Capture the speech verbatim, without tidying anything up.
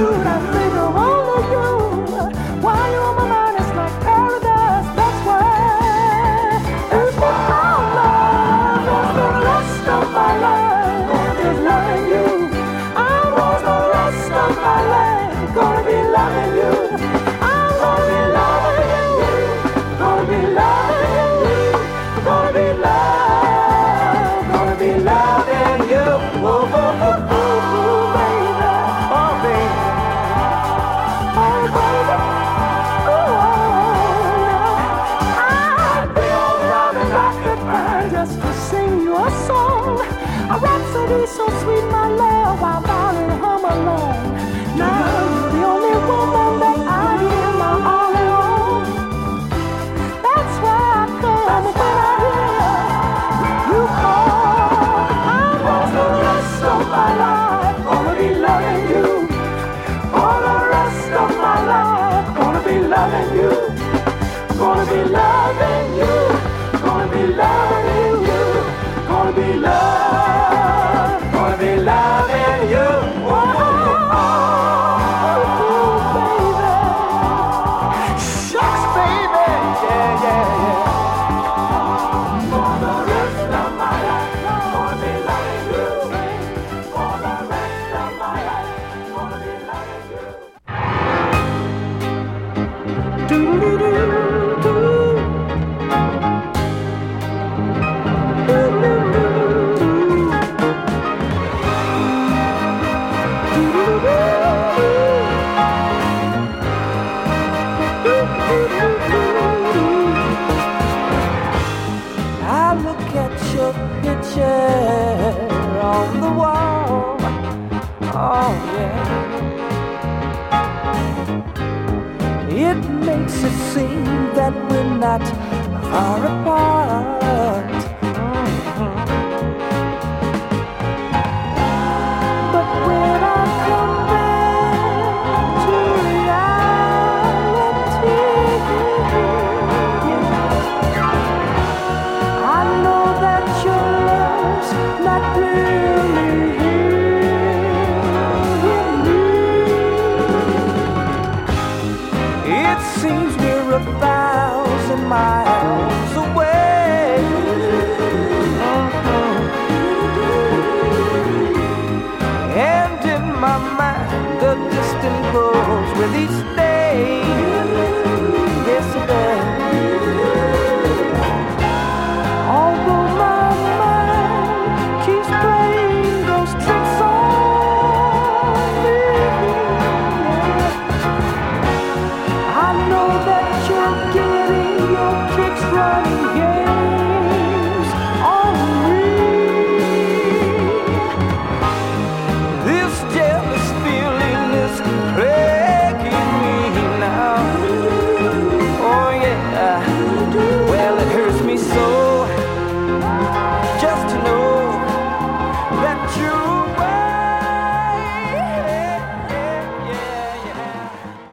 solitude, I think of only you. While you're on my mind, it's like paradise. That's why it's my love. Lost the rest of my life, just loving you. I'm lost the rest of my life, gonna be loving you. I'm gonna be loving you, gonna be loving you, gonna be love, gonna be loving you. Oh, oh, oh, oh, oh, baby, oh, baby, oh, baby, oh, yeah. I'd be all around and I could find just to sing you a song, a rhapsody so sweet, my love, while darling hum along. Now you're the only woman that I hear my all alone. That's why I come when I hear you call. I'm lost the rest of my life, gonna be loving you. For the rest of my life, gonna be loving you. Gonna be loving you. Gonna be loving you. Gonna be love. Gonna be loving you. Oh, oh, oh, baby. Shucks, baby. Yeah, yeah, yeah. For the rest of my life, gonna be loving you. For the rest of my life, gonna be loving you. Do-do-do-do. I look at your picture on the wall. Oh yeah, it makes it seem that we're not far apart. Mm-hmm. But when I come back to reality, I know that your love's not really here with me. It seems we're a thousand miles away. Mm-hmm. And in my mind, the distance grows with each day. Yes, it does.